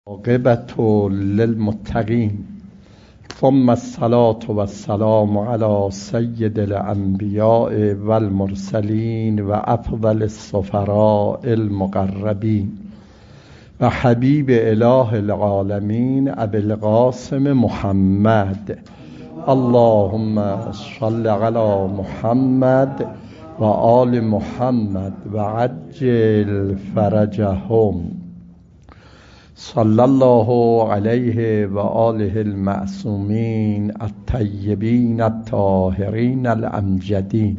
عاقبة للمتقین ثم الصلاة والسلام على سید الانبیاء والمرسلین و افضل السفراء المقربین و حبیب اله العالمین ابی القاسم محمد. اللهم صل علی محمد و آل محمد و عجل فرجهم. صلی الله علیه و آله المعصومین الطیبین الطاهرین الامجدین،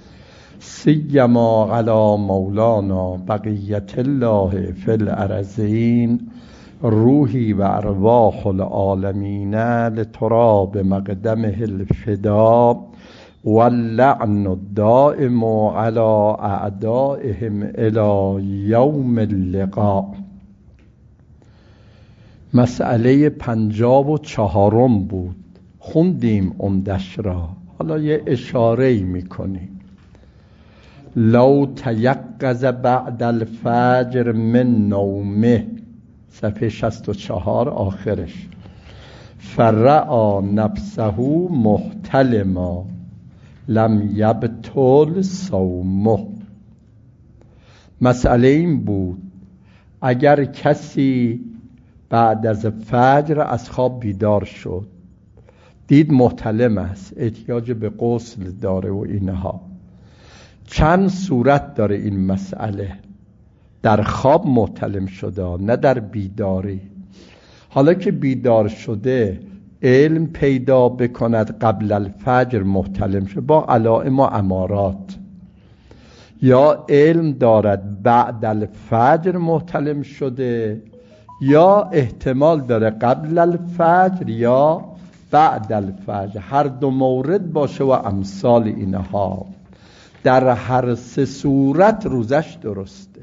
سیما علی مولانا بقیت الله فی الارضین، روحی و ارواح العالمین لتراب مقدمه الفدا واللعن الدائم علی اعدائهم الی یوم اللقاء. مسئله 54 بود، خوندیم عمدش را، حالا یه اشاره‌ای میکنیم. لو تیقظ بعد الفجر من نومه، صفحه 64 آخرش، فرعا نفسه محتلما لم یبطل صومه. مسئله این بود اگر کسی بعد از فجر از خواب بیدار شد، دید محتلم است، احتیاج به غسل داره و اینها، چند صورت داره این مسئله. در خواب محتلم شده، نه در بیداری. حالا که بیدار شده علم پیدا بکند قبل الفجر محتلم شد با علائم و امارات، یا علم دارد بعد الفجر محتلم شده، یا احتمال داره قبل الفجر یا بعد الفجر، هر دو مورد باشه و امثال اینها. در هر سه صورت روزش درسته،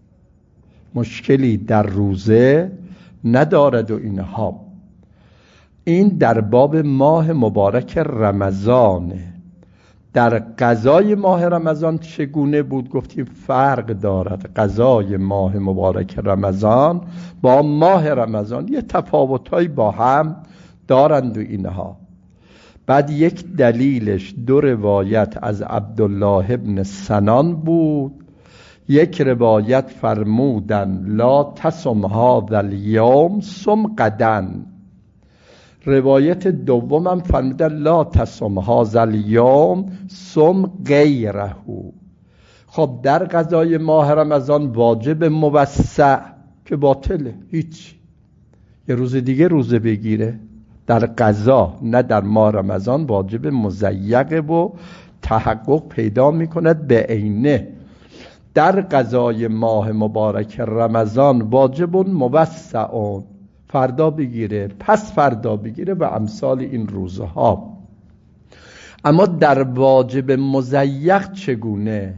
مشکلی در روزه ندارد و اینها. این در باب ماه مبارک رمضانه. در قضای ماه رمضان چگونه بود؟ گفتیم فرق دارد قضای ماه مبارک رمضان با ماه رمضان، یه تفاوت‌هایی با هم دارند و اینها. بعد یک دلیلش دو روایت از عبدالله ابن سنان بود. یک روایت فرمودن لا تصم هذا اليوم صم غدا، روایت دوم هم فرمودن لا تصم هذا اليوم صم غیره. خب در قضای ماه رمضان واجب موسع که باطله، هیچ، یه روز دیگه روزه بگیره. در قضا نه در ماه رمضان واجب مضیقه و تحقق پیدا میکند به عینه. در قضای ماه مبارک رمضان واجب موسع، فردا بگیره، پس فردا بگیره و امثال این روزها. اما در واجب مضیق چگونه؟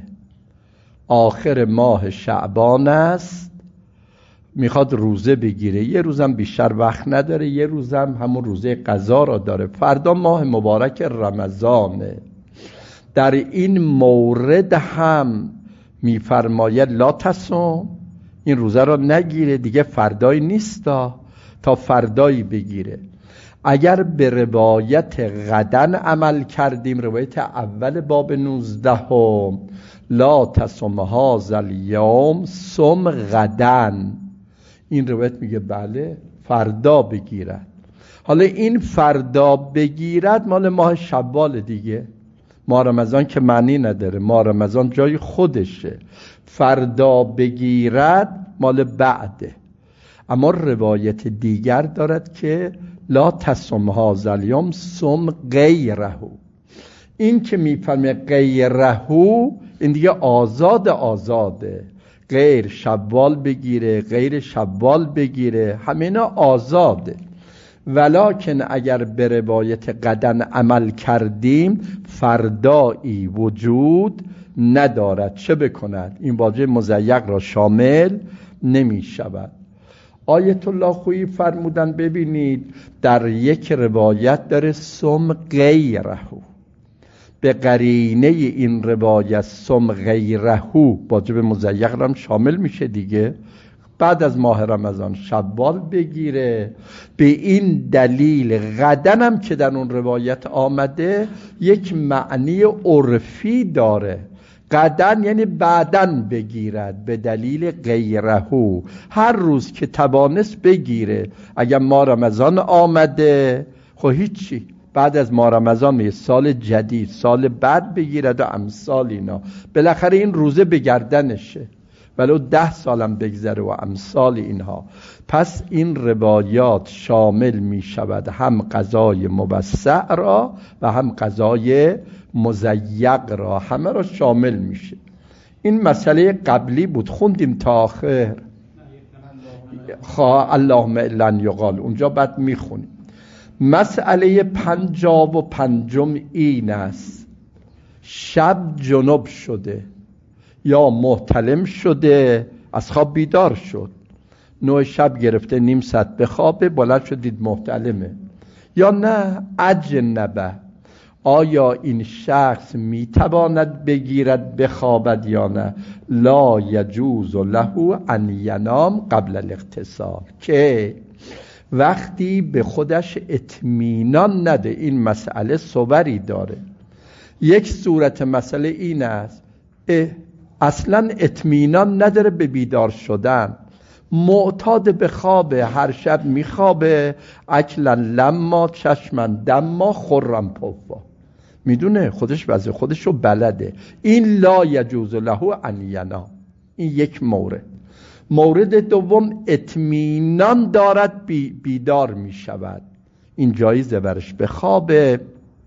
آخر ماه شعبان است، میخواد روزه بگیره، یه روزم بیشتر وقت نداره، یه روزم همون روزه قضا را داره، فردا ماه مبارک رمضانه. در این مورد هم میفرماید لا تصوم، این روزه را نگیره دیگه، فردایی نیستا تا فردایی بگیره. اگر به روایت غدن عمل کردیم، روایت اول باب 19 لا تصم هذا الیوم صم غدن، این روایت میگه بله فردا بگیرد. حالا این فردا بگیرد مال ماه شوال دیگه، ماه رمضان که معنی نداره، ماه رمضان جای خودشه. فردا بگیرد مال بعده. اما روایت دیگر دارد که لا تصم هذا الیوم صم غیره، این که میفهمه غیره این دیگه آزاده، غیر شوال بگیره، غیر شوال بگیره، همینا آزاده. ولکن اگر به روایت غدن عمل کردیم فردایی وجود ندارد، چه بکند؟ این واجب مضیق را شامل نمی شود. آیت الله خویی فرمودن ببینید در یک روایت داره صم غیره، به قرینه این روایت صم غیره واجب مضیق را شامل میشه دیگه، بعد از ماه رمضان شوال بگیره. به این دلیل غدن هم که در اون روایت آمده یک معنی عرفی داره. غدن یعنی بعدن بگیرد، به دلیل غیرهو، هر روز که توانست بگیره. اگر ماه رمضان آمده خب هیچی، بعد از ماه رمضان یه سال جدید، سال بعد بگیرد و امثال اینا. بالاخره این روزه به گردنشه، ولو 10 سالم بگذره و امثال اینها. پس این روایات شامل می شود هم قضای موسع را و هم قضای مضیق را، همه را شامل میشه. این مسئله قبلی بود، خوندیم تا آخر. اللهم الا ان یقال، اونجا بعد میخونیم. مسئله 55 این است: شب جنب شده یا محتلم شده، از خواب بیدار شد، 9 شب گرفته، نیم ساعت بخوابه، بلند شد دید محتلمه، یا نه اجنبه. آیا این شخص میتواند بگیرد بخوابد یا نه؟ لا یجوز له ان ینام قبل الاغتسال، که وقتی به خودش اطمینان نده. این مسئله صوری داره. یک صورت مسئله این است اصلا اطمینان نداره به بیدار شدن، معتاد به خوابه، هر شب میخوابه، اکلا لما چشمن دما خرم پوا، میدونه خودش وضع خودشو بلده. این لا یجوز له ان ینام. این یک مورد. مورد دوم، اطمینان دارد بیدار میشود، این جایزه برش بخوابه،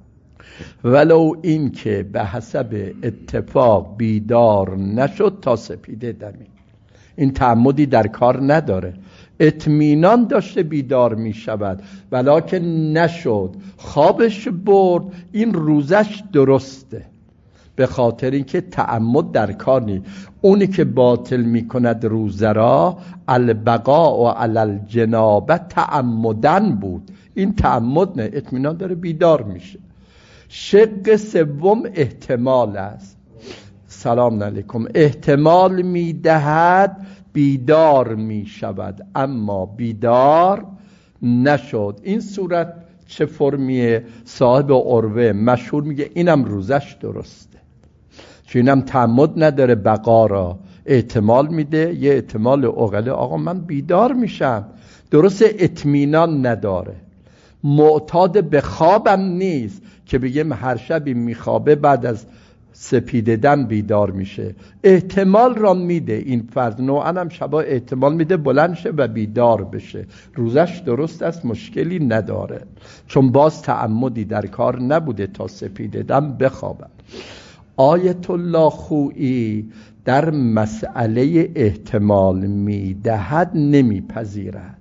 ولو این که به حسب اتفاق بیدار نشد تا سپیده دمی. این تعمدی در کار نداره، اطمینان داشته بیدار می شود ولکن نشد، خوابش برد، این روزش درسته، به خاطر اینکه تعمد در کار نیست. اونی که باطل می کند روزه را البقاء و علل جنابه تعمدن بود، این تعمد نه، اطمینان داره بیدار میشه. شق سوم احتمال است. سلام علیکم. احتمال میدهد بیدار میشود اما بیدار نشد. این صورت چه فرمیه؟ صاحب عروه مشهور میگه اینم روزش درسته، چون اینم تعمد نداره بقا را، احتمال میده، یه احتمال عقله، آقا من بیدار میشم، درست اطمینان نداره، معتاد به خوابم نیست که بگیم هر شبی میخوابه بعد از سپیددن بیدار میشه، احتمال را میده. این فرض نوعا هم شبا احتمال میده بلند شه و بیدار بشه، روزش درست است، مشکلی نداره، چون باز تعمدی در کار نبوده تا سپیددن بخوابه. آیت الله خویی در مسئله احتمال میدهد نمیپذیرد،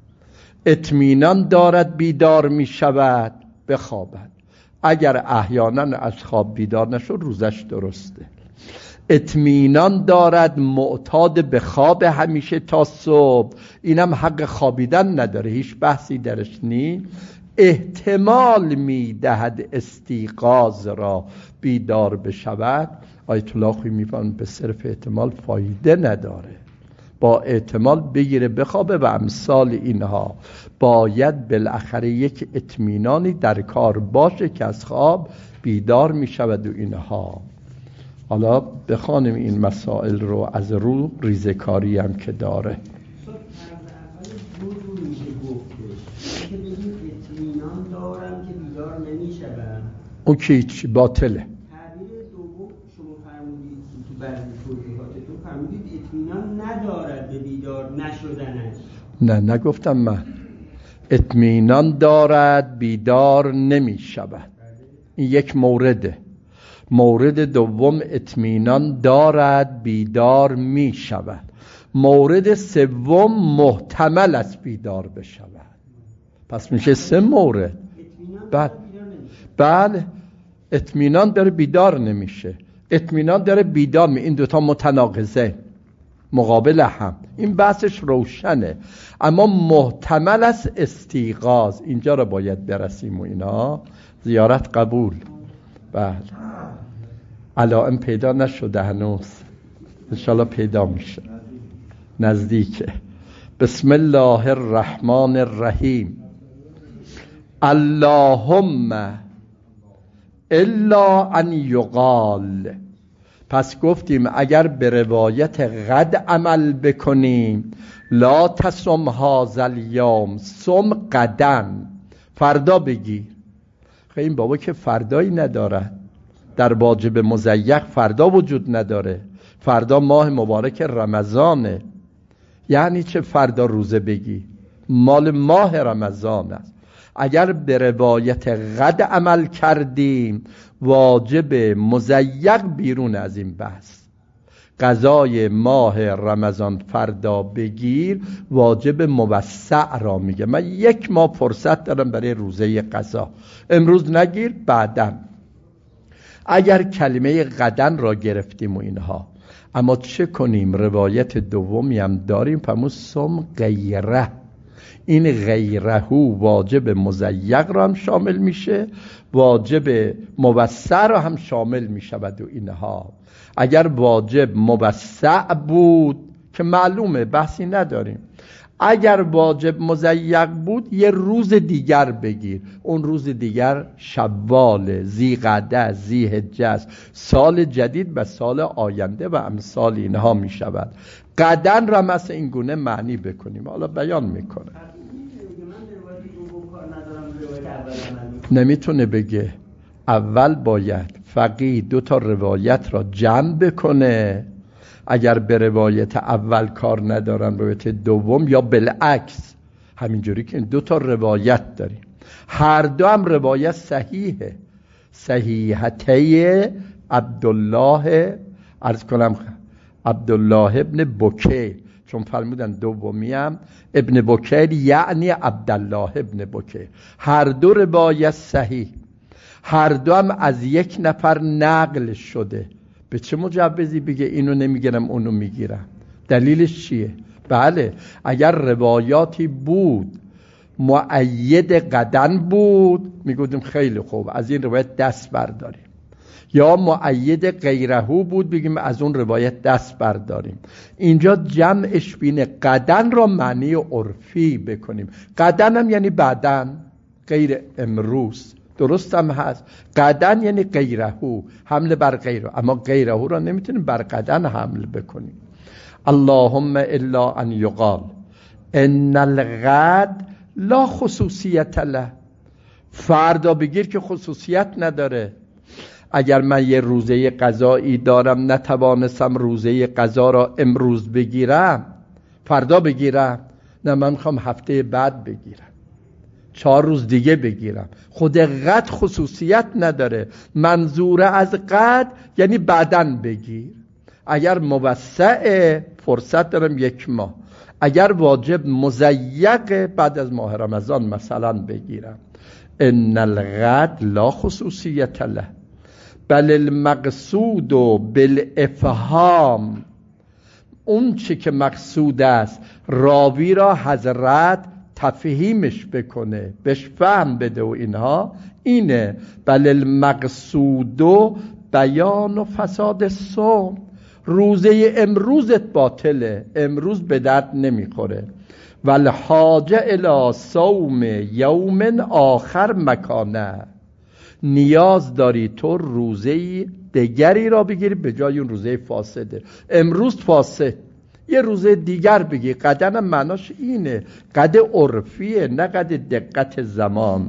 اطمینان دارد بیدار میشود بخوابد، اگر احیانا از خواب بیدار نشد روزش درسته. اطمینان دارد معتاد به خواب همیشه تا صبح، اینم حق خوابیدن نداره، هیچ بحثی درش نیست. احتمال میدهد استیقاظ را بیدار بشود. آیت الله خویی میفهمد به صرف احتمال فایده نداره، با احتمال بگیره بخوابه و امثال اینها. باید بالاخره یک اطمینانی در کار باشه که از خواب بیدار می شود و اینها. حالا بخوانیم این مسائل رو از رو ریزکاری هم که داره. اطمینان دارم که بیدار نمی شود، اون که هیچ باطله. تعبیر دوم شما فرمودید تو بعضی توضیحاتتون فرمودید اطمینان ندارد به بیدار نشدنش. نه نگفتم من، اطمینان دارد بیدار نمی شود، این یک مورده. مورد دوم اطمینان دارد بیدار می شود. مورد سوم محتمل است بیدار بشود. پس میشه 3 مورد. بله اطمینان داره بیدار نمیشه، اطمینان داره بیدار می، این دوتا متناقضه، مقابل هم، این بحثش روشنه. اما محتمل است استیقاظ، اینجا رو باید برسیم و اینا. زیارت قبول. بله علائم پیدا نشده هنوز، انشالله پیدا میشه، نزدیکه. بسم الله الرحمن الرحیم. اللهم الا ان یقال. پس گفتیم اگر به روایت قد عمل بکنیم لا تصم هذا الیوم، صم غدا، فردا بگیر. خیلی این بابا که فردایی نداره، در واجب مضیق فردا وجود نداره. فردا ماه مبارک رمضانه، یعنی چه فردا روزه بگی؟ مال ماه رمضان است. اگر به روایت قد عمل کردیم واجب مضیق بیرون از این بحث. قضای ماه رمضان فردا بگیر واجب موسع را میگه. من 1 ماه فرصت دارم برای روزه قضا، امروز نگیر بعداً. اگر کلمه قدن را گرفتیم و اینها، اما چه کنیم؟ روایت دومی هم داریم، فرمود صم غیره. این غیره واجب مضیق را هم شامل میشه، واجب موسع را هم شامل میشود و اینها. اگر واجب موسع بود که معلومه بحثی نداریم، اگر واجب مضیق بود 1 روز دیگر بگیر. اون روز دیگر شوال، ذی‌قعده، ذی‌حجه است، سال جدید و سال آینده و امثال اینها می شود. قدن را مثل این گونه معنی بکنیم. حالا بیان میکنه. نمیتونه بگه. اول باید فقیه 2 تا روایت را جمع بکنه. اگر به روایت اول کار ندارن روایت دوم، یا بالعکس، همینجوری که 2 تا روایت داریم، هر دو هم روایت صحیحه، صحیحته عبدالله، عرض کنم عبدالله ابن بکیر، چون فرمودن دومی هم ابن بکیر یعنی عبدالله ابن بکیر. هر دو روایت صحیح، هر دو هم از 1 نفر نقل شده. به چه مجوزی بگه اینو نمیگیرم اونو میگیرم؟ دلیلش چیه؟ بله، اگر روایاتی بود مؤید قدن بود میگفتیم خیلی خوب، از این روایت دست برداریم. یا مؤید غیرهو بود بگیم از اون روایت دست برداریم. اینجا جمعش بین قدن را معنی عرفی بکنیم. قدن هم یعنی بعدن، غیر امروز، درست هم هست. قدن یعنی غیرهو، حمل بر غیره، اما غیرهو را نمیتونیم بر قدن حمل بکنیم. اللهم الا ان یقال ان الغد لا خصوصیت له. فردا بگیر که خصوصیت نداره. اگر من 1 روزه قضایی دارم نتوانستم روزه قضا را امروز بگیرم، فردا بگیرم، نه من میخوام هفته بعد بگیرم، 4 روز دیگه بگیرم. خود قد خصوصیت نداره. منظور از قد یعنی بعدن بگیر. اگر موسع فرصت دارم 1 ماه، اگر واجب مضیق بعد از ماه رمضان مثلا بگیرم. ان الغد لا خصوصیت له بل المقصود بالافهام. اون چی که مقصود است راوی را حضرت تفهیمش بکنه، بهش فهم بده و اینها، اینه. بل المقصود بیان و فساد صوم. روزه امروزت باطله، امروز به درد نمیخوره. والحاجه الی صوم یوم آخر مکانه. نیاز داری تو روزه دیگری را بگیری به جای اون روزه فاسده. امروز فاسد، 1 روزه دیگر بگی. قدن معناش اینه، قد عرفیه، نه قد دقت زمان.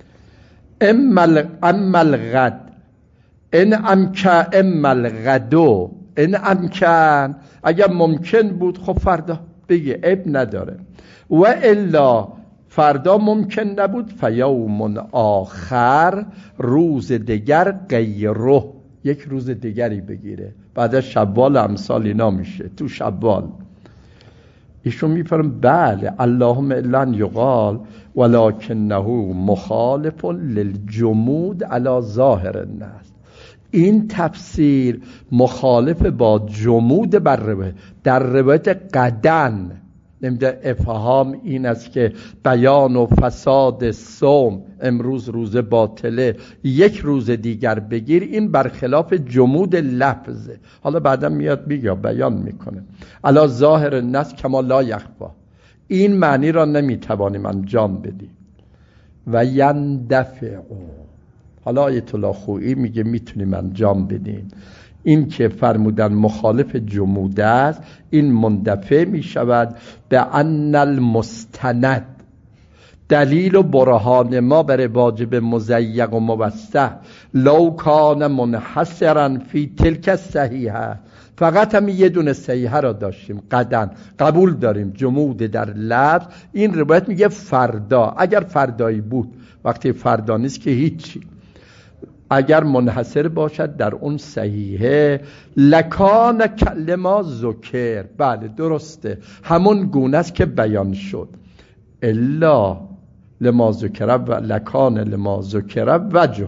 اما الغد ان امکن، اما الغدو ان امکن، اگر ممکن بود خب فردا بگی، عیب نداره. و الا فردا ممکن نبود فیوم آخر، روز دیگر غیره، 1 روز دیگری بگیره. بعد از شوال امثال اینا میشه تو شوال. ایشون میفرم بله اللهم الا ان یقال ولکنه مخالف للجمود علی ظاهر النص. این تفسیر مخالف با جمود بر روایت. در روایت قدن نمیده افهام این است که بیان و فساد صوم، امروز روز باطله 1 روز دیگر بگیر. این برخلاف جمود لفظه. حالا بعدا میاد میگه بیان میکنه علی ظاهر النص کما لا یخفا. این معنی را نمیتوانیم انجام بدیم. و یندفع، حالا آیت الله خویی میگه میتونیم انجام بدیم. این که فرمودن مخالف جمود است، این مندفع میشود به ان المستند، دلیل و برهان ما برای واجب مضیق و موسع لو کان منحصرا فی تلک الصحیحه، فقط هم یه دونه صحیحه را داشتیم قدن قبول داریم جمود در لفظ. این روایت میگه فردا، اگر فردایی بود، وقتی فردا نیست که هیچی، اگر منحصر باشد در اون صحیحه لکان کلمه ذکر، بله درسته، همون گونه است که بیان شد. الا لما ذکر و لکان لما ذکر وجه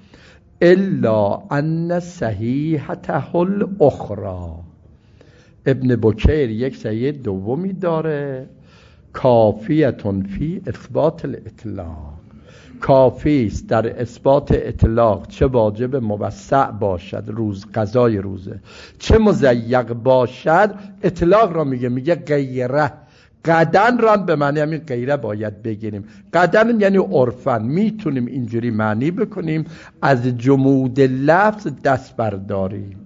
الا ان صحیحته الاخرى. ابن بکیر یک صحیح دومی داره، کافیتون فی اثبات الاطلاق، کافی است در اثبات اطلاق، چه واجب موسع باشد روز قضای روزه، چه مضیق باشد. اطلاق را میگه غیره، قدن را به معنی همین غیره باید بگیریم. قدن یعنی عرفن، میتونیم اینجوری معنی بکنیم از جمود لفظ دست برداریم.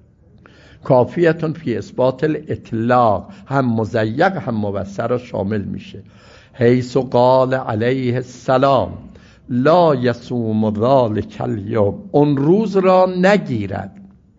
کافیتون فی اثبات الاطلاق، هم مضیق هم موسع را شامل میشه. حیث قال علیه السلام لا یصوم ذلک الیوم، اون روز را نگیرد،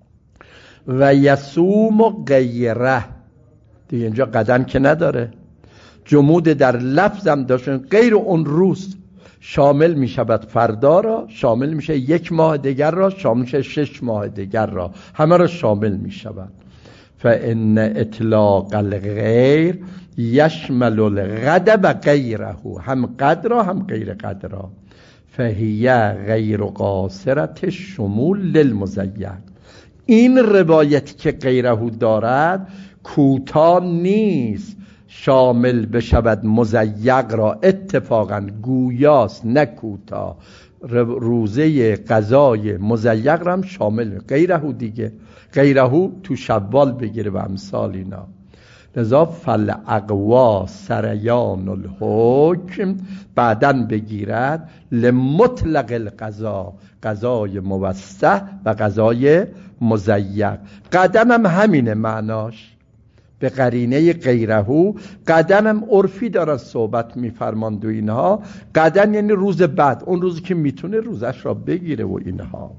و یصوم غیره، دیگه اینجا قدن که نداره، جمود در لفظم داشتن، غیر اون روز شامل می شود فردا را، شامل میشه یک ماه دیگر را، شامل میشه 6 ماه دیگر را، همه را شامل می شود. فان اطلاق الغیر یشمل الغد و غیره، هم قد را هم غیر قد را. فهیه غیر قاصرت شمول للمضیق، این روایتی که غیره دارد کوتاه نیست شامل بشود مضیق را، اتفاقا گویاست نه کوتاه، روزه قضای مضیق را هم شامل. غیره دیگه، غیره تو شوال بگیره و امثال اینا. لذا فالاقوا سریان الحکم، بعدن بگیرد لمطلق القضا، قضای موسع و قضای مضیق. قدن هم همینه معناش به قرینه غیره. قدن هم عرفی دارن صحبت میفرماند و اینها. قدن یعنی روز بعد، اون روزی که میتونه روزش را بگیره و اینها.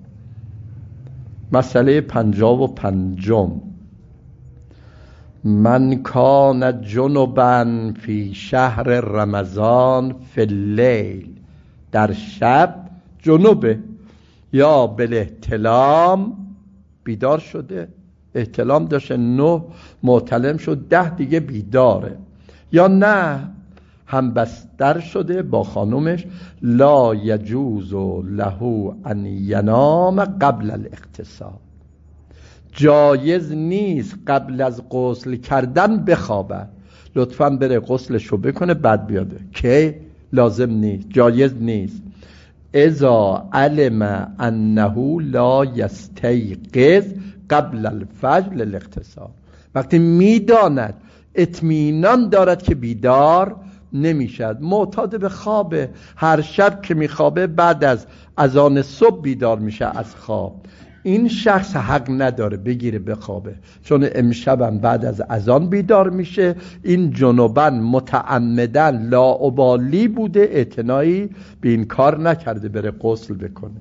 مسئله 55، من کان جنبا فی شهر رمضان فی اللیل، در شب جنوبه یا بالاحتلام بیدار شده، احتلام داشته 9 معتلم شد 10 دیگه بیداره، یا نه هم بستر شده با خانومش، لا یجوز له ان ینام قبل الاغتسال، جایز نیست قبل از غسل کردن بخوابه، لطفاً بره غسلشو بکنه بعد بیاده، که لازم نیست، جایز نیست. اذا علم انه لا یستیقظ قبل الفجر للاغتسال، وقتی میداند اطمینان دارد که بیدار نمیشد، معتاد به خوابه، هر شب که میخوابه بعد از اذان صبح بیدار میشه از خواب، این شخص حق نداره بگیره بخوابه، چون امشبم بعد از اذان بیدار میشه. این جنوبن متعمدن لاابالی بوده، اعتنایی به این کار نکرده بره غسل بکنه،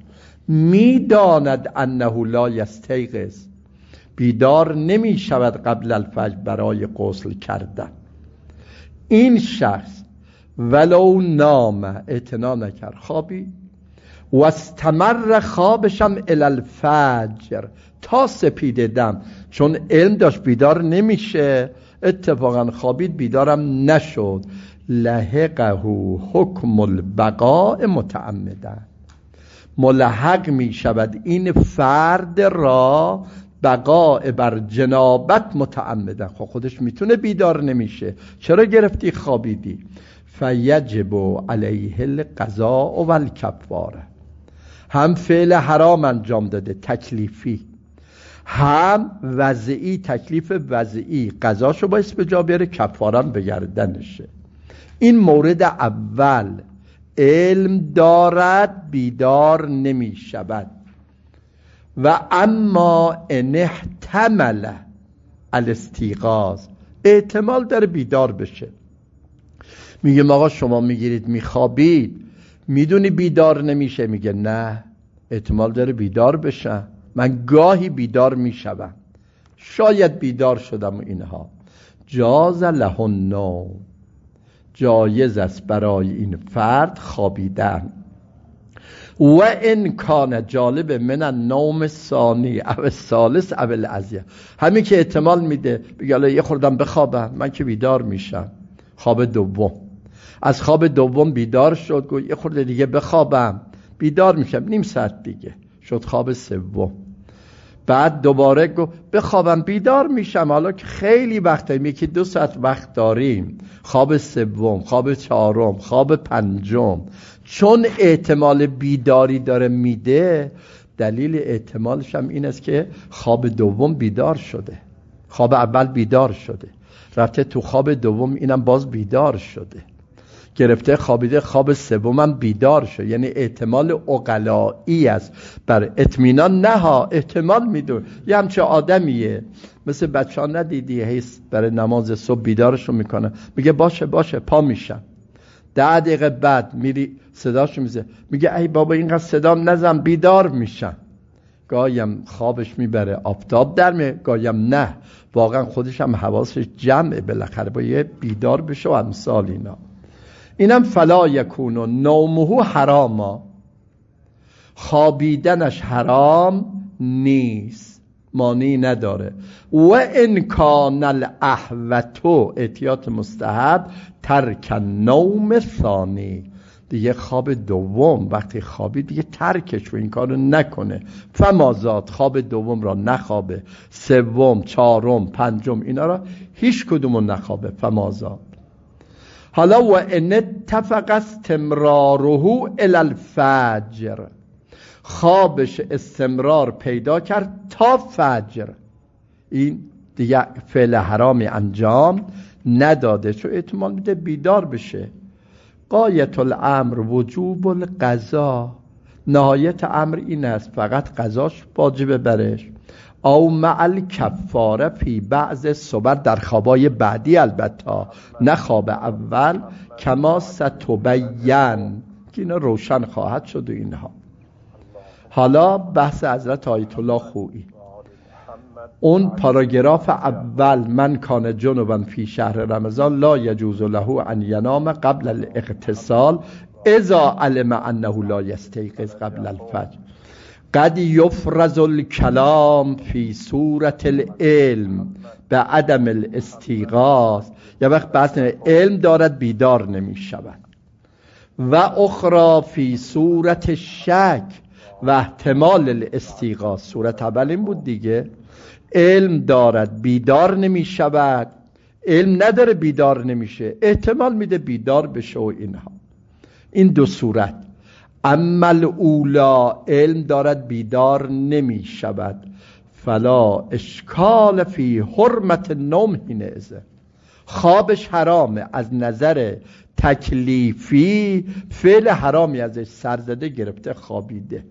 میداند انه لا یستیقظ، بیدار نمی شود قبل الفجر برای غسل کردن. این شخص ولو نام، اعتنا نکرد، خوابی و استمر خوابشم الی الفجر، تا سپید دم، چون علم داشت بیدار نمیشه، اتفاقا خوابید بیدارم نشد، لحقه حکم البقاء متعمدن، ملحق می شود این فرد را بقاء بر جنابت متعمدن. خودش میتونه بیدار نمیشه، چرا گرفتی خوابیدی؟ فیجب علیه القضاء و الکفاره، هم فعل حرام انجام داده تکلیفی، هم وضعی تکلیف وضعی، قضاشو باید به جا بیاره، کفارم به گردنشه. این مورد اول، علم دارد بیدار نمی شود. و اما ان احتمل الاستیقاظ، احتمال داره بیدار بشه. میگه آقا شما میگیرید میخوابید، میدونی بیدار نمیشه؟ میگه نه، احتمال داره بیدار بشم، من گاهی بیدار میشم، شاید بیدار شدم و اینها. جاز له النوم، جایز است برای این فرد خوابیدن. و ان کان جالب من النوم ثانی او الثالث او الاضیق، همین که احتمال میده بگه الان یه خوردم بخوابم، من که بیدار میشم. خواب دوم، از خواب دوم بیدار شد، گفت یه خورده دیگه بخوابم، بیدار میشم، نیم ساعت دیگه شد خواب سوم. بعد دوباره گفت بخوابم، بیدار میشم، حالا که خیلی وقت داریم، یکی 2 ساعت وقت داریم. خواب سوم، خواب چهارم، خواب پنجم. چون احتمال بیداری داره میده، دلیل احتمالش هم این است که خواب دوم بیدار شده، خواب اول بیدار شده، رفته تو خواب دوم اینم باز بیدار شده، گرفته خوابیده، خواب سومم بیدار شد. یعنی احتمال عقلایی است، بر اطمینان نه ها، احتمال میدون. یه همچه آدمیه، مثل بچه ها ندیدی هیست برای نماز صبح بیدارشون میکنه، میگه باشه باشه پا میشم، 10 دقیقه بعد میری صداشو میزه، میگه ای بابا اینقدر صدام نزن، بیدار میشم. گاهیم خوابش میبره آفتاب در میه، گاهیم نه، واقعا خودش هم حواسش جمعه، بالاخره با یه بیدار بشه و امثال اینا. اینم فلا یکون نومه حراما، خوابیدنش حرام نیست، مانعی نداره. و ان کان الاحوط، احتیاط مستحب، ترک النوم ثانی، دیگه خواب دوم وقتی خوابید دیگه ترکش و این کارو نکنه. فمازاد، خواب دوم را نخوابه، سوم، چهارم، پنجم اینا را هیچ کدومو نخوابه. فمازاد. حالا و ان اتفق استمراره الی الفجر، خوابش استمرار پیدا کرد تا فجر، این دیگه فعل حرامی انجام نداده، چون احتمال میده بیدار بشه. غایت الامر وجوب القضا، نهایت امر این است فقط قضاش واجبه برش. او مع الکفاره فی بعض صور، در خوابای بعدی البته، نه خواب اول، کما ستبین، که اینا روشن خواهد شد و اینها. حالا بحث حضرت آیت الله خویی، اون پاراگراف اول، من کان جنبا فی شهر رمضان لا یجوز له ان ینام قبل الاغتسال اذا علم انه لا یستیقظ قبل الفجر، قد یفرز الکلام فی صورت العلم به عدم الاستیقاظ، یا وقت بحث علم دارد بیدار نمی شود، و اخرى فی صورت شک و احتمال الاستیقاظ. صورت اول این بود دیگه، علم دارد بیدار نمی شود، علم نداره بیدار نمیشه، احتمال میده بیدار بشه و اینها. این دو صورت. اما الاولا، علم دارد بیدار نمی شود، فلا اشکال فی حرمت النوم حینئذ، خوابش حرامه، از نظر تکلیفی فعل حرامی ازش سرزده گرفته، خوابیده.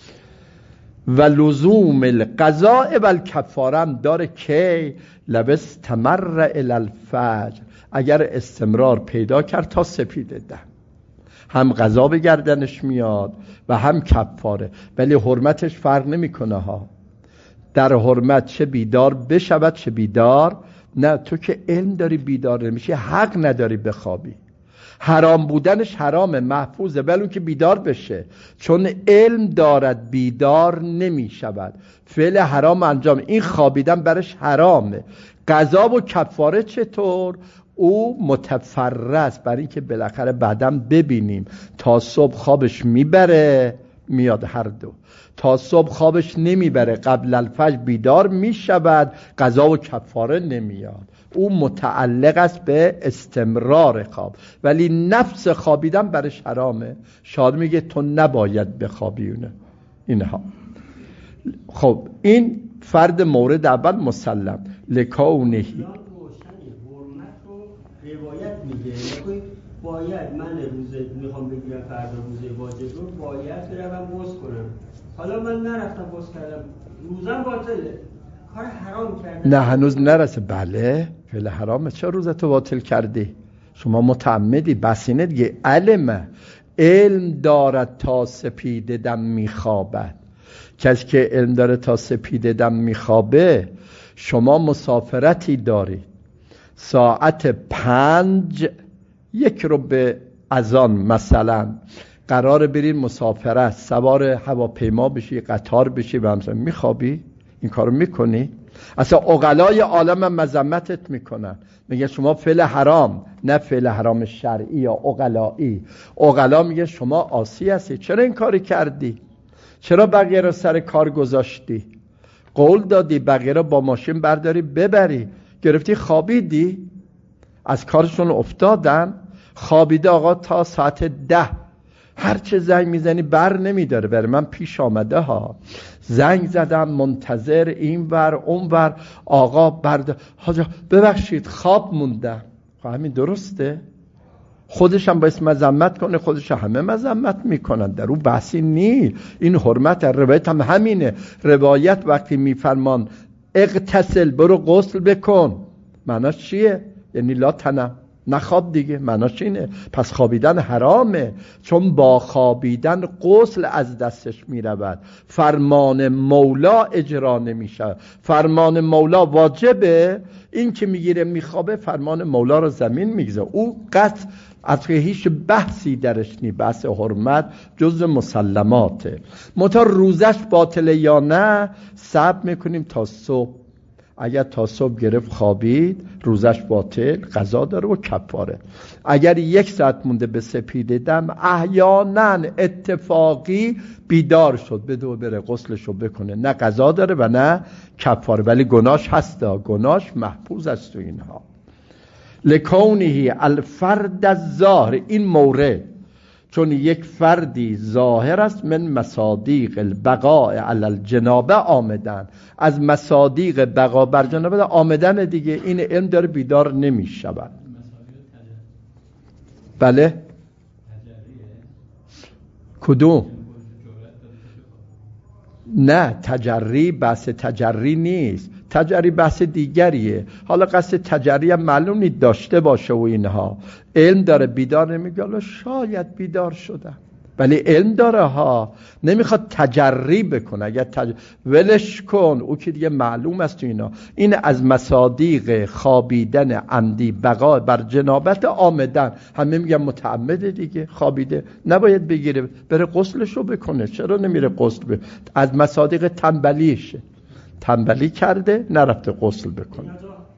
و لزوم القضاء و الکفاره هم داره که لبس تمر الی الفجر، اگر استمرار پیدا کرد تا سپیده دم، هم قضا به گردنش میاد و هم کفاره. ولی حرمتش فرق نمیکنه ها، در حرمت چه بیدار بشود چه بیدار نه. تو که علم داری بیدار نمیشی، حق نداری بخوابی. حرام بودنش حرامه، محفوظه، ولی که بیدار بشه، چون علم دارد بیدار نمی شود، فعل حرام انجام، این خوابیدن برش حرامه. قضا و کفاره چطور؟ او متفرس، برای اینکه بالاخره بعدم ببینیم تا صبح خوابش میبره میاد، هر دو تا صبح خوابش نمیبره، قبل الفجر بیدار میشود، قضا و کفاره نمیاد. او متعلق است به استمرار خواب، ولی نفس خوابیدن برش حرامه. شاید میگه تو نباید بخوابیونه اینها. خب این فرد مورد اول مسلم لکونهی. روایت میگه باید من روزه میخوام بگیرم فردا روزه واجب رو باید بروم غسل کنم. حالا من نرفتم غسل کردم، روزم باطله، کار حرام کردم. نه هنوز نرسه. بله فعل حرامه، چرا روزتو باطل کردی؟ شما متعمدی. بس اینه دیگه. علم دارد تا سپیده دم میخوابد. کسی که علم داره تا سپیده دم میخوابه، شما مسافرتی دارید ساعت 5 1 رو به اذان مثلا قرار برید مسافرت، سوار هواپیما بشی، قطار بشی و همسان میخوابی؟ این کارو میکنی؟ اصلا عقلای عالم مذمتت میکنن، میگه شما فعل حرام، نه فعل حرام شرعی یا عقلایی. عقلا میگه شما عاصی هستی، چرا این کاری کردی؟ چرا بقیه رو سر کار گذاشتی؟ قول دادی بقیه رو با ماشین برداری ببری، گرفتی خوابیدی؟ از کارشون افتادن. خوابیده آقا تا ساعت 10 هرچه زنگ میزنی بر نمیداره. برای من پیش آمده ها، زنگ زدم منتظر این ور اون ور، آقا حاجا ببخشید خواب موندم. همین درسته؟ خودش هم باید مذمت کنه، خودش همه مذمت میکنن، در اون بحثی نی. این حرمت روایت هم همینه. روایت وقتی میفرمان اغتسل، برو غسل بکن، معناش چیه؟ یعنی لا تنم، نخواب دیگه. معناش اینه. پس خوابیدن حرامه، چون با خوابیدن غسل از دستش میرود، فرمان مولا اجرا نمیشه. فرمان مولا واجبه، این که میگیره میخوابه فرمان مولا رو زمین میگذاره. او قطع از هیچ بحثی درش نی. بحث حرمت جزء مسلماته. متا روزش باطله یا نه صبر میکنیم تا صبح. اگر تا صبح گرفت خوابید، روزش باطل، قضا داره و کفاره. اگر 1 ساعت مونده به سپیده دم، احیانا اتفاقی بیدار شد، بدو بره غسلشو بکنه، نه قضا داره و نه کفاره، ولی گناهش هستا، گناهش محفوظ است تو اینها. لکونه الفرد الظاهر، این مورد چون یک فردی ظاهر است، من مصادیق البقاء علی الجنابه آمدن، از مصادیق بقا بر جنابه آمدن دیگه. این علم داره بیدار نمی شود. بله کدوم؟ نه تجری بحث تجری نیست، تجری بحث دیگریه. حالا قصد تجری هم معلوم نیست داشته باشه و اینها. علم داره بیدار نمیگه، حالا شاید بیدار شده، ولی علم داره ها، نمیخواد تجری بکنه. اگر ولش کن، او که دیگه معلوم است تو اینا. این از مصادیق خوابیدن عمدی بقا بر جنابت آمدن، همه میگن متعمده دیگه، خوابیده نباید بگیره، بره غسلشو بکنه. چرا نمیره غسل از مصادیق تنبلیشه، تنبلی کرده نرفته غسل بکنه.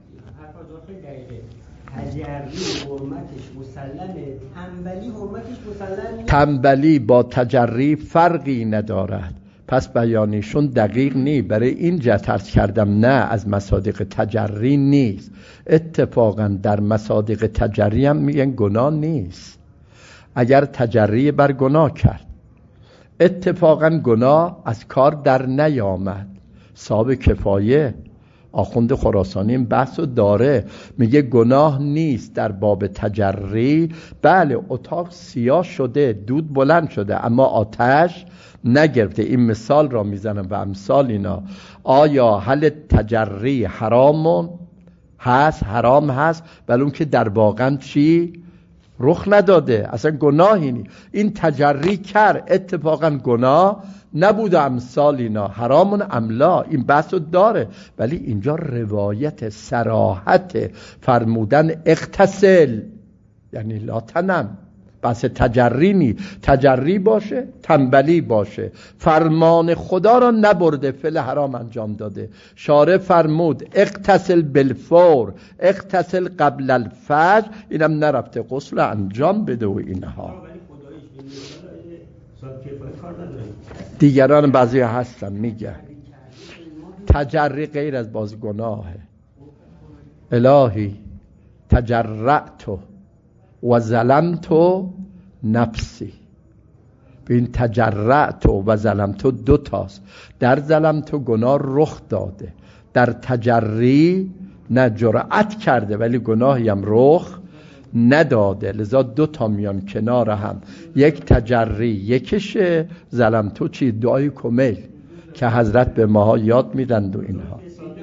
تجری حرمتش مسلمه، تنبلی حرمتش مسلمه. تنبلی با تجری فرقی ندارد. پس بیانیشون دقیق نی. برای این جهت عرض کردم نه از مصادیق تجری نیست. اتفاقا در مصادیق تجری هم میگن گناه نیست اگر تجری بر گناه کرد. اتفاقا گناه از کار در نیامد. صاحب کفایه آخوند خراسانی این بحثو داره، میگه گناه نیست در باب تجری. بله اتاق سیاه شده، دود بلند شده، اما آتش نگرفته. این مثال را میزنم و امثال اینا. آیا هل تجری حرامون هست؟ حرام هست، ولی اون که در واقع چی رخ نداده، اصلا گناهی نیست. این تجری کرد، اتفاقا گناه نبود. امثال اینا حرامون املا، این بحثو داره. ولی اینجا روایت صراحت فرمودن اغتسل، یعنی لا تنم. بحث تجری نی. تجری باشه تنبلی باشه، فرمان خدا را نبرده، فعل حرام انجام داده. شارع فرمود اغتسل بالفور، اغتسل قبل الفجر، اینم نرفته غسل انجام بده و اینها. دیگران بعضی هستن میگه تجری غیر از باز گناهه. الهی تجرعتو و ظلمتو نفسی. ببین تجرعتو و ظلمتو 2 تاست. در ظلمتو گناه رخ داده، در تجری نه جرأت کرده ولی گناهی هم رخ نداده، لذا 2 میان کنار هم، یک تجری یکشه. ظلم تو چی؟ دعای کمیل که حضرت به ماها یاد میدند و اینها.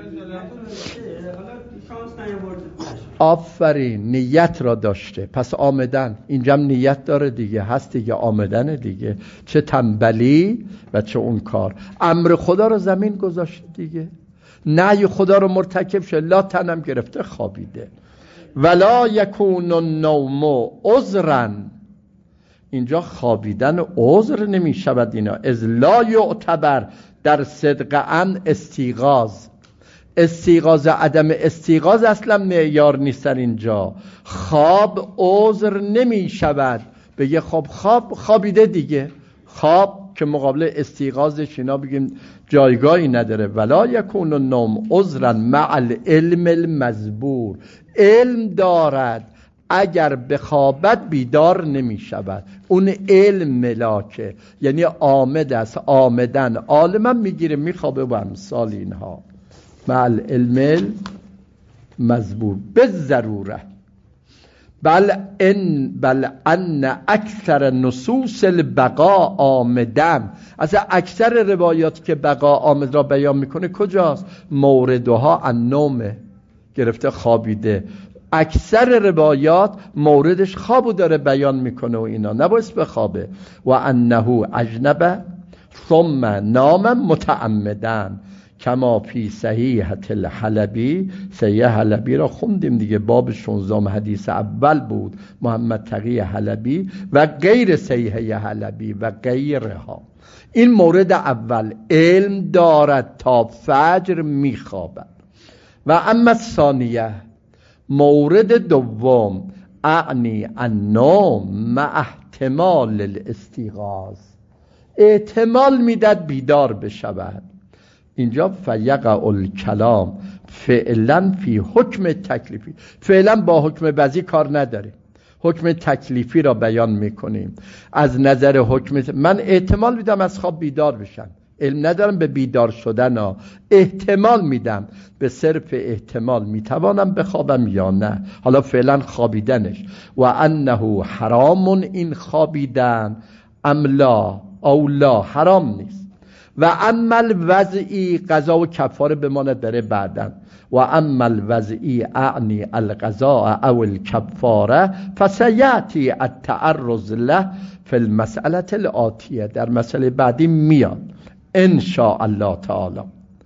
آفرین، نیت را داشته، پس آمدن اینجا نیت داره دیگه، هست دیگه، آمدن دیگه، چه تنبلی و چه اون کار. امر خدا رو زمین گذاشته دیگه، نهی خدا رو مرتکب شد، لا تنم گرفته خوابیده. ولا یکون النوم عذرا، اینجا خوابیدن عذر نمی شود اینا، از لا یعتبر در صدق ان استیقاظ عدم استیقاظ اصلا معیار نیست در اینجا. خواب عذر نمی شود، بگه خب خوابیده دیگه، خواب که مقابل استیقاظش اینا بگیم جایگاهی نداره. ولا یکون النوم عذرا مع العلم المزبور، علم دارد اگر بخوابت بیدار نمی شود. اون علم ملاکه، یعنی آمد است، آمدن، عالم هم میگیره میخوابه و امثال اینها. مع العلم المزبور بالضروره. بل ان اکثر نصوص البقاء آمدن، از اکثر روایاتی که بقا آمد را بیان میکنه کجاست؟ موردها النومه، گرفته خوابیده. اکثر روایات موردش خوابو داره بیان میکنه و اینا، نباید بخوابه. و انه اجنبه ثم نام متعمدن کما فی صحیحة الحلبی. صحیح حلبی را خوندیم دیگه، باب 16 حدیث اول بود، محمد تقی حلبی و غیر صحیح حلبی و غیرها. این مورد اول، علم دارد تا فجر میخوابد. و اما الثانیه، مورد دوم، اعنی النوم مع احتمال الاستیقاظ، احتمال میداد بیدار بشود. اینجا فیقع الکلام فعلا فی حکم تکلیفی، فعلا با حکم بعضی کار نداره، حکم تکلیفی را بیان میکنیم. از نظر حکم من احتمال میدم از خواب بیدار بشم، علم ندارم به بیدار شدن ها، احتمال میدم، به صرف احتمال میتوانم بخوابم یا نه. حالا فعلا خوابیدنش. و انه حرام، این خوابیدن، املا او لا، حرام نیست. و اما الوضعی، قضا و کفاره بماند داره بعدن. و اما الوضعی اعنی القضاء او الکفاره فسیأتی التعرض له فی المسئله الآتیه، در مسئله بعدی میاد ان شاء الله تعالی.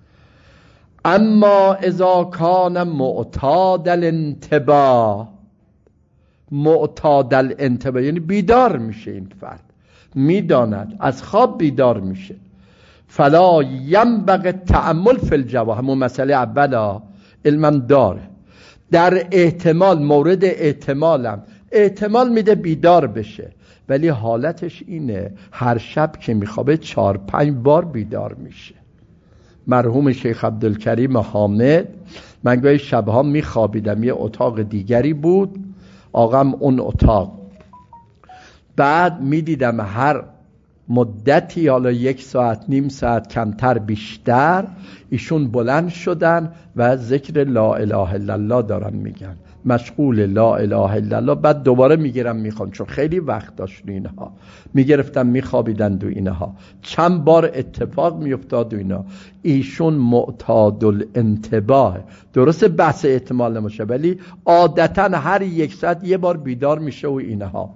اما اذا کان معتاد الانتباه، معتاد الانتباه یعنی بیدار میشه، این فرد میداند از خواب بیدار میشه، فلا ینبغی تأمل فی الجواب، همون مسئله اولا علمم داره، در احتمال، مورد احتمالم، احتمال میده بیدار بشه، ولی حالتش اینه هر شب که میخوابه 4-5 بار بیدار میشه. مرحوم شیخ عبدالکریم حامد، من گاهی شبها میخوابیدم، یه اتاق دیگری بود، آقام اون اتاق، بعد میدیدم هر مدتی، حالا 1 ساعت، نیم ساعت، کمتر بیشتر، ایشون بلند شدن و ذکر لا اله الا الله دارن میگن، مشغول لا اله الا الله، بعد دوباره میگیرم میخوام، چون خیلی وقت داشت اینها، میگرفتم میخوابیدن دو اینها، چند بار اتفاق میافتاد و اینا. ایشون معتاد الانتباه، درست بحث احتمال نمیشه، ولی عادتا هر 1 ساعت 1 بار بیدار میشه و اینها.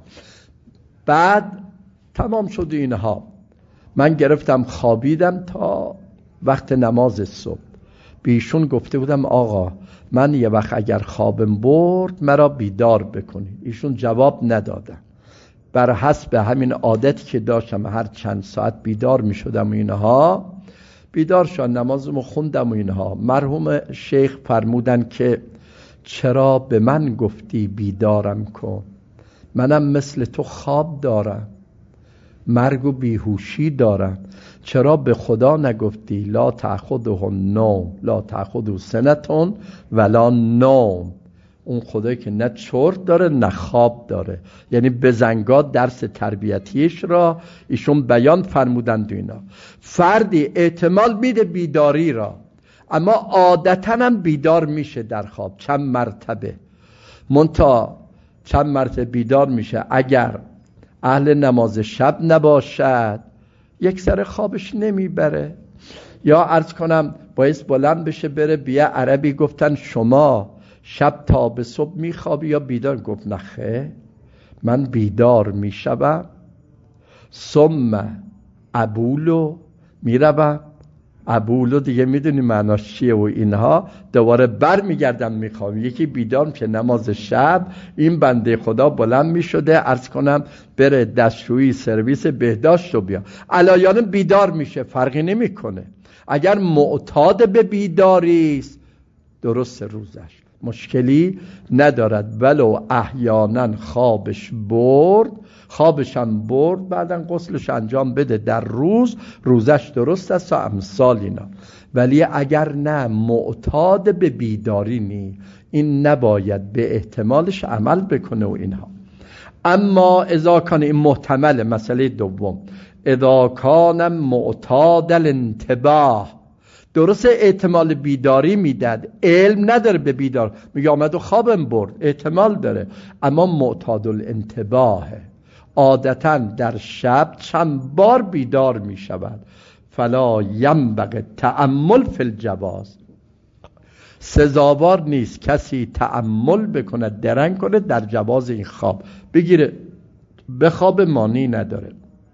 بعد تمام شد اینها، من گرفتم خوابیدم تا وقت نماز صبح. بیشون گفته بودم آقا من یه وقت اگر خوابم برد مرا بیدار بکنید. ایشون جواب ندادن، بر حسب همین عادتی که داشتم هر چند ساعت بیدار می شدم و اینها، بیدار شد، نمازمو خوندم و اینها. مرحوم شیخ فرمودن که چرا به من گفتی بیدارم کن، منم مثل تو خواب دارم، مرگ و بیهوشی دارم، چرا به خدا نگفتی لا تأخذه النوم لا تأخذه سنة ولا نوم، اون خدایی که نه چرت داره نه خواب داره. یعنی به زنگات درس تربیتیش را ایشون بیان فرمودن. اینا فردی احتمال میده بیداری را، اما عادتاً هم بیدار میشه در خواب چند مرتبه، منتها چند مرتبه بیدار میشه. اگر اهل نماز شب نباشد یک سر خوابش نمیبره. یا عرض کنم باعث بلند بشه بره بیا عربی گفتن شما شب تا به صبح میخوابی یا بیدار؟ گفت نخه من بیدار میشوم ثم ابولو میروم، ابولو دیگه میدونی معناش چیه و اینها، دوباره بر میگردم میخوام. یکی بیدار میشه نماز شب، این بنده خدا بلند میشده عرض کنم بره دستشویی سرویس بهداشت رو بیا، علایان بیدار میشه، فرقی نمیکنه. اگر معتاد به بیداری است درست روزش مشکلی ندارد، ولو احیانا خوابش هم برد بعدن غسلش انجام بده در روزش درست است و امثال اینا. ولی اگر نه معتاد به بیداری نی، این نباید به احتمالش عمل بکنه و اینها. اما اذا کان، این محتمل مسئله دوم، اذا کان معتاد الانتباه، درست احتمال بیداری میداد، علم نداره به بیدار، میگه آمد و خوابم برد، احتمال داره، اما معتاد الانتباه عادتا در شب چند بار بیدار میشود، فلا ینبغی تأمل فی الجواز، سزاوار نیست کسی تأمل بکنه، درنگ کنه در جواز این خواب بگیره، به خواب مانی نداره.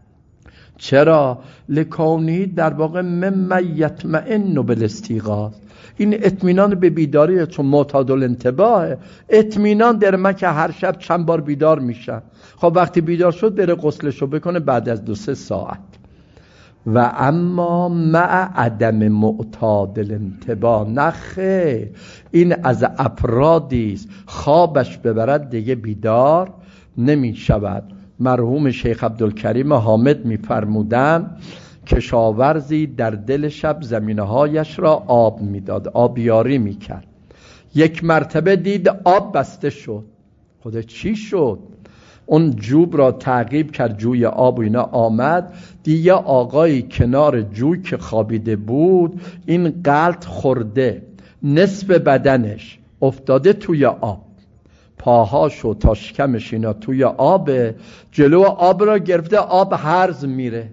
چرا؟ لکونی در واقع مما یطمئن بالاستیقاظ، این اطمینان به بیداری، چون معتاد الانتباه اطمینان در من که هر شب چند بار بیدار میشم. خب وقتی بیدار شد بره غسلشو بکنه بعد از 2-3 ساعت. و اما مع عدم معتاد الانتباه، نخه این از افرادی است خوابش ببرد دیگه بیدار نمی شود. مرحوم شیخ عبدالکریم حامد می‌فرمودند کشاورزی در دل شب زمینه‌هایش را آب میداد، آبیاری میکرد. یک مرتبه دید آب بسته شد. خدا چی شد؟ اون جوب را تعقیب کرد، جوی آب و اینا آمد، دیگه آقای کنار جوی که خوابیده بود این غلط خورده، نصف بدنش افتاده توی آب، پاهاش و تا شکمش اینا توی آب، جلو آب را گرفته، آب هرز میره،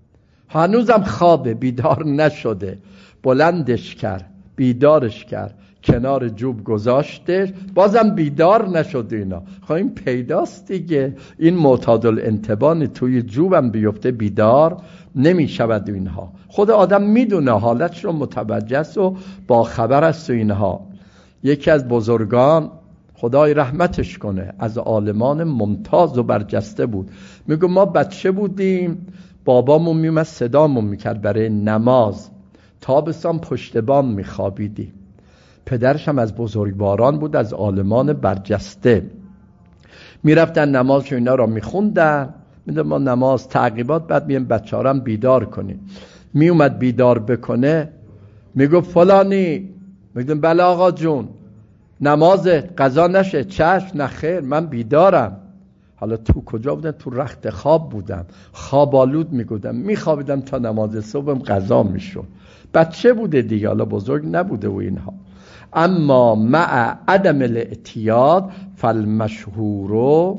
هنوزم خوابه بیدار نشده. بلندش کرد، بیدارش کرد، کنار جوب گذاشتش، بازم بیدار نشد اینا. خب این پیداست دیگه، این معتاد الانتباه توی جوبم بیفته بیدار نمی شود اینها. خود آدم میدونه حالتش رو، متوجه است و با خبر است و اینها. یکی از بزرگان خدای رحمتش کنه از عالمان ممتاز و برجسته بود، میگه ما بچه بودیم بابامون میومد صدامون میکرد برای نماز، تابستان پشت بام میخوابیدیم. پدرش هم از بزرگواران بود، از عالمان برجسته، میرفتن نماز اینا را میخوندن، میگه ما نماز تعقیبات بعد مییم بچه‌ها رو بیدار کنیم. میومد بیدار بکنه، میگه فلانی، میگه بله آقا جون نمازت قضا نشه؟ چشم، نخیر من بیدارم. حالا تو کجا بودم؟ تو رخت خواب بودم، خواب آلود میگودم، میخوابیدم تا نماز صبحم قضا میشد. بچه بوده دیگه، حالا بزرگ نبوده و اینها. اما مع عدم الاعتیاد فالمشهور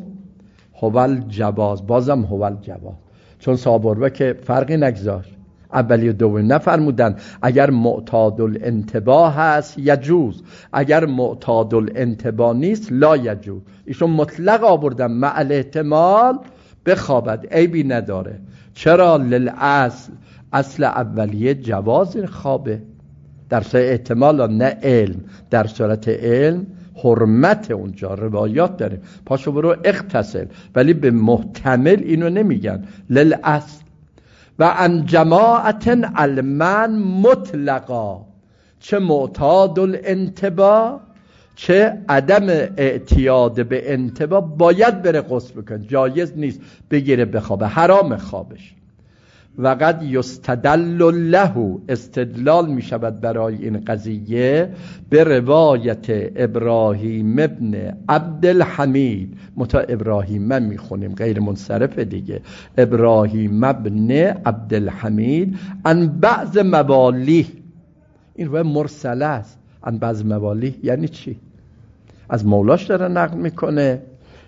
هو الجواز، بازم هو الجواز، چون صحابه که فرقی نگذاشت، اولی و دومی نفرمودن اگر معتاد الانتباه هست یجوز، اگر معتاد الانتباه نیست لا یجوز. ایشون مطلق آوردن مع الاحتمال بخوابد، عیبی نداره. چرا؟ للاصل، اصل اولیه جواز خوابه، در صورت احتمال نه علم، در صورت علم حرمت اونجا روایات داره، پاشو برو اغتسل، ولی به محتمل اینو نمیگن، للاصل. و ان جماعت المن مطلقا، چه معتاد الانتباه چه عدم اعتیاد به انتباه باید بره غسل بکنه، جایز نیست بگیره بخوابه، حرام خوابش. و قد یستدل له، استدلال می شود برای این قضیه به روایت ابراهیم ابن عبدالحمید، ابراهیم من می خونیم غیر منصرف دیگه، ابراهیم ابن عبدالحمید ان بعض موالیه، این روایت مرسله است. ان بعض موالیه یعنی چی؟ از مولاش داره نقل میکنه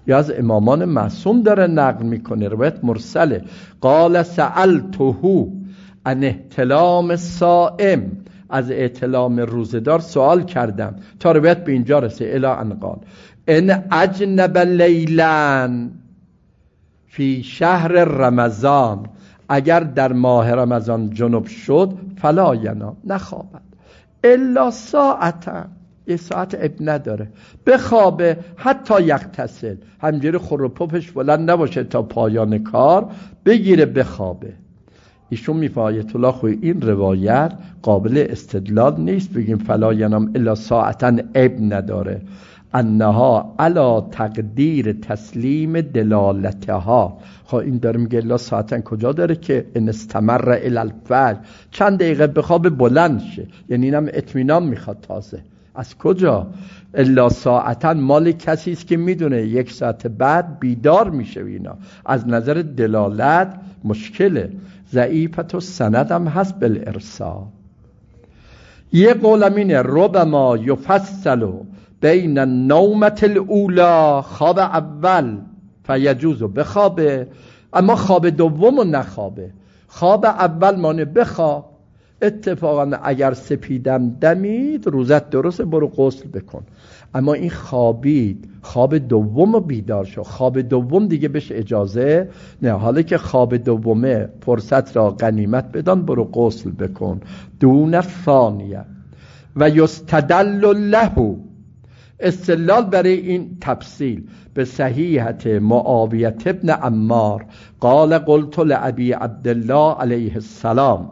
یا از امامان معصوم داره نقل میکنه، روایت مرسله. قال سألته عن احتلام صائم، از احتلام روزدار سوال کردم تا روایت به اینجا رسه. الی ان قال ان اجنب لیلا فی شهر رمضان، اگر در ماه رمضان جنب شد فلا ینام، نخوابد الا ساعتا، یه ساعت اب نداره، بخوابه حتی یغتسل، همجوری خور و پفش بلند نباشه تا پایان کار، بگیره بخوابه. ایشون آیت الله خوی این روایت قابل استدلال نیست بگیم فلا ینام الا ساعتا، اب نداره، انها علا تقدیر تسلیم دلالتها. خب این داره میگه الا ساعتا کجا داره که ان استمر الی الفجر، چند دقیقه بخواب بلند شه، یعنی اینم اطمینان میخواد تازه. از کجا؟ الا ساعتا مال کسی است که میدونه یک ساعت بعد بیدار میشه. اینا از نظر دلالت مشکله، ضعیفت و سندم هست بالارسال. یه قولم اینه ربما یفصل بین النومة الاولا، خواب اول فیجوز بخوابه، اما خواب دوم نخوابه. خواب اول مانه بخواب، اتفاقا اگر سپیدم دمید روزت درسته برو غسل بکن، اما این خوابید خواب دوم بیدار شو، خواب دوم دیگه بهش اجازه نه. حالا که خواب دومه فرصت را غنیمت بدان، برو غسل بکن. دون ثانیه و یستدل له، استدلال برای این تفصیل به صحیحت معاویه ابن عمار قال قلت لابی عبدالله علیه السلام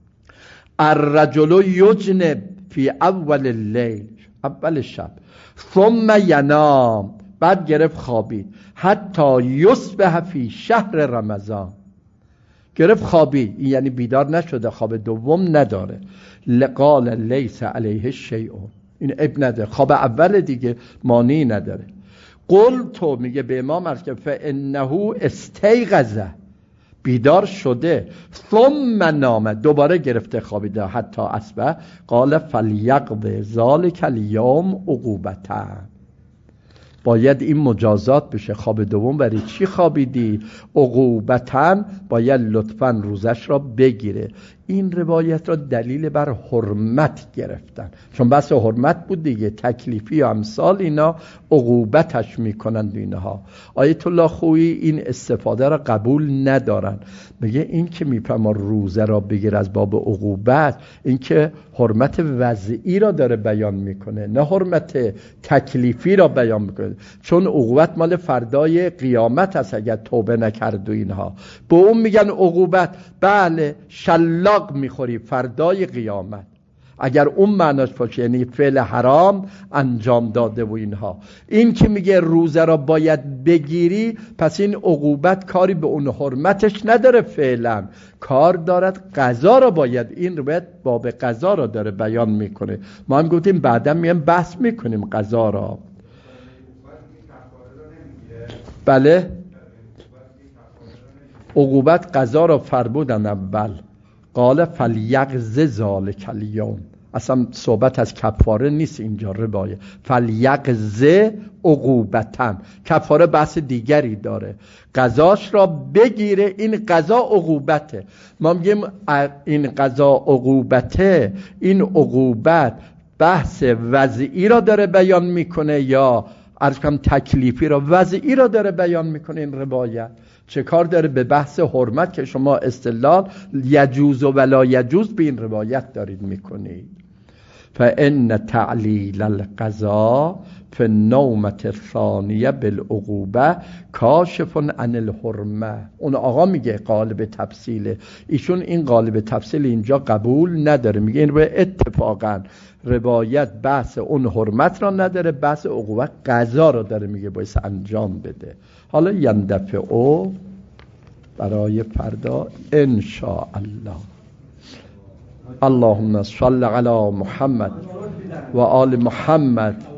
الرجل یجنب فی اول اللیل، اول شب، ثم ینام، بعد گرفت خوابید، حتی یصبح فی شهر رمضان، گرفت خوابید، این یعنی بیدار نشده، خواب دوم نداره. قال لیس علیه شیء، این اب نداره، خواب اول دیگه مانعی نداره. قلتو، میگه به امام عرض که فانه استیقظ، بیدار شده، ثم نام، دوباره گرفته خوابیده حتی اصبح. قال فلیقض ذلک الیوم عقوبتا، باید این مجازات بشه. خواب دوم برای چی خوابیدی؟ عقوبتا، باید لطفاً روزش را بگیره. این روایت را دلیل بر حرمت گرفتن، چون بس حرمت بود دیگه، تکلیفی و امثال اینا عقوبتش میکنند. اینها آیت الله خویی این استفاده را قبول ندارن، میگه این که میفهمه روزه را بگیر از باب عقوبت، این که حرمت وضعی را داره بیان میکنه، نه حرمت تکلیفی را بیان میکنه، چون عقوبت مال فردای قیامت هست اگر توبه نکرد و اینها. به اون میگن عقوبت، بله شلاق میخوری فردای قیامت اگر اون معناش باشه، یعنی فعل حرام انجام داده و اینها. این که میگه روزه را باید بگیری، پس این عقوبت کاری به اون حرمتش نداره، فعلا کار دارد قضا را باید، این روایت باب قضا را داره بیان میکنه. ما هم گفتیم بعدا میام بحث میکنیم قضا را. بله عقوبت قضا را فرمودن اول، قال فلیقض ذلک الیوم، اصلا صحبت از کفاره نیست اینجا روایه، فلیقض عقوبتاً، کفاره بحث دیگری داره، قضاش را بگیره، این قضا عقوبته. ما میگیم این قضا عقوبته، این عقوبت بحث وضعی را داره بیان میکنه یا عرض کنم تکلیفی را؟ وضعی را داره بیان میکنه این روایت. چه کار داره به بحث حرمت که شما استدلال یجوز و ولا یجوز به این روایت دارید میکنید؟ فان تعلیل القضاء فی النومة الثانیه بالعقوبه کاشف عن الحرمه. اون آقا میگه قالب تفصیله، ایشون این قالب تفصیل اینجا قبول نداره، میگه این رو اتفاقا روایت بحث اون حرمت را نداره، بحث عقوبت قضا را داره، میگه باید انجام بده. حالا یندفع او برای فردا ان شاء الله. اللهم صل علی محمد و آل محمد